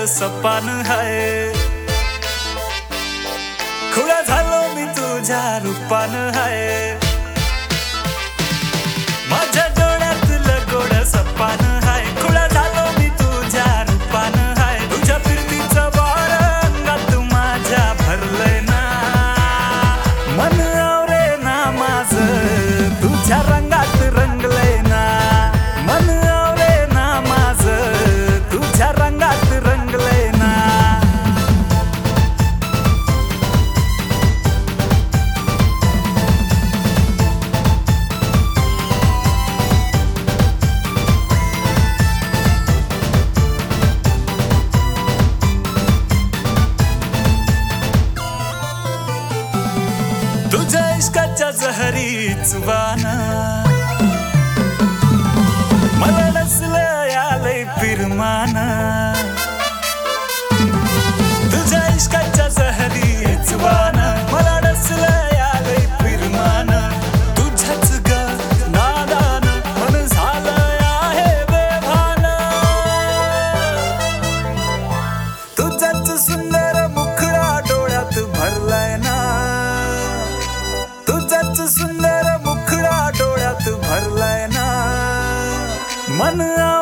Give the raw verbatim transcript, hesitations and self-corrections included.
सपान हाय, खुळा झालो मी तुझ्या रूपान हाय, माझ्या डोळ्यातलं गोड सपान हाय, खुळा झालो मी तुझ्या रूपान हाय, तुझ्या फिरतीचं वार अंगात माझ्या भरलंय ना, मन आवरे ना माझं तुझ्या रंगात रंगलंय ना, मन आवरे ना माझं तुझ्या रंगात रंगलंय ना. तुझ्या इश्काच्या जहरीच वान मला नसलं यालय फिरमान, तुझ्या इश्काच्या जहरीच वान मला नसलं यालय फिरमान, तुझ्याच ग नादान मन झालंय आहे बेभान, तुझ्याच सुंदर मुखडा डोळ्यात भरलाय ना, तुझ्याच सुंदर मुखडा डोळ्यात भरलाय ना, मन